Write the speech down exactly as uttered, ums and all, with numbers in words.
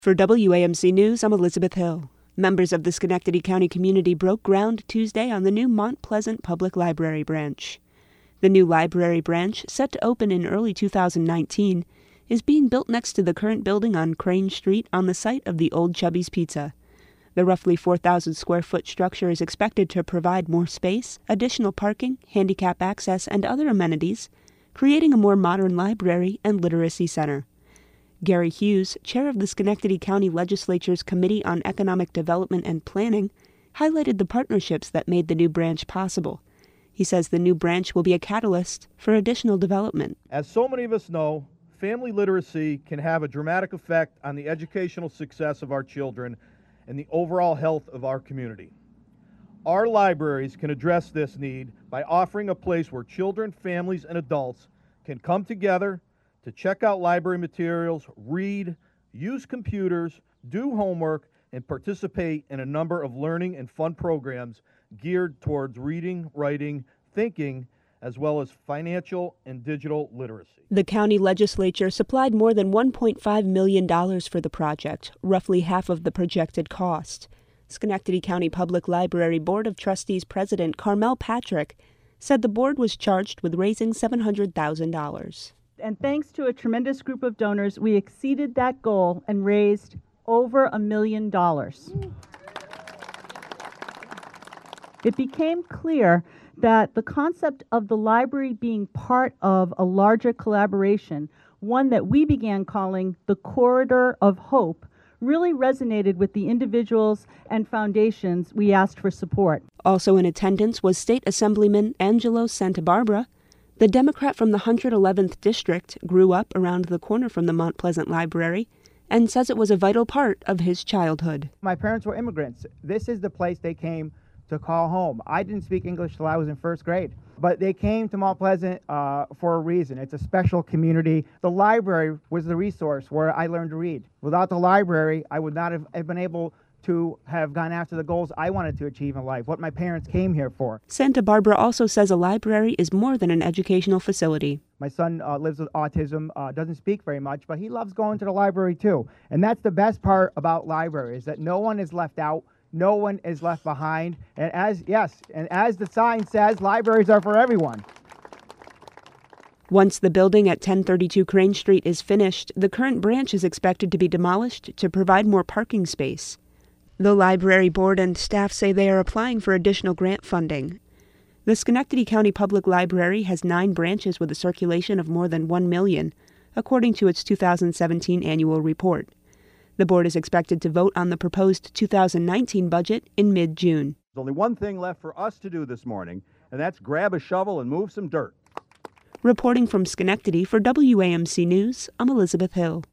For W A M C News, I'm Elizabeth Hill. Members of the Schenectady County community broke ground Tuesday on the new Mont Pleasant Public Library branch. The new library branch, set to open in early two thousand nineteen, is being built next to the current building on Crane Street on the site of the old Chubby's Pizza. The roughly four thousand square foot structure is expected to provide more space, additional parking, handicap access, and other amenities, creating a more modern library and literacy center. Gary Hughes, chair of the Schenectady County Legislature's Committee on Economic Development and Planning, highlighted the partnerships that made the new branch possible. He says the new branch will be a catalyst for additional development. As so many of us know, family literacy can have a dramatic effect on the educational success of our children and the overall health of our community. Our libraries can address this need by offering a place where children, families, and adults can come together to check out library materials, read, use computers, do homework, and participate in a number of learning and fun programs geared towards reading, writing, thinking, as well as financial and digital literacy. The county legislature supplied more than one point five million dollars for the project, roughly half of the projected cost. Schenectady County Public Library Board of Trustees President Carmel Patrick said the board was charged with raising seven hundred thousand dollars. And thanks to a tremendous group of donors, we exceeded that goal and raised over a million dollars. It became clear that the concept of the library being part of a larger collaboration, one that we began calling the Corridor of Hope, really resonated with the individuals and foundations we asked for support. Also in attendance was State Assemblyman Angelo Santabarbara. The Democrat from the one hundred eleventh District grew up around the corner from the Mont Pleasant Library and says it was a vital part of his childhood. My parents were immigrants. This is the place they came to call home. I didn't speak English till I was in first grade, but they came to Mont Pleasant uh, for a reason. It's a special community. The library was the resource where I learned to read. Without the library, I would not have, have been able to have gone after the goals I wanted to achieve in life, what my parents came here for. Santabarbara also says a library is more than an educational facility. My son uh, lives with autism, uh, doesn't speak very much, but he loves going to the library too. And that's the best part about libraries, that no one is left out, no one is left behind. And as, yes, and as the sign says, libraries are for everyone. Once the building at ten thirty-two Crane Street is finished, the current branch is expected to be demolished to provide more parking space. The library board and staff say they are applying for additional grant funding. The Schenectady County Public Library has nine branches with a circulation of more than one million, according to its two thousand seventeen annual report. The board is expected to vote on the proposed two thousand nineteen budget in mid-June. There's only one thing left for us to do this morning, and that's grab a shovel and move some dirt. Reporting from Schenectady for W A M C News, I'm Elizabeth Hill.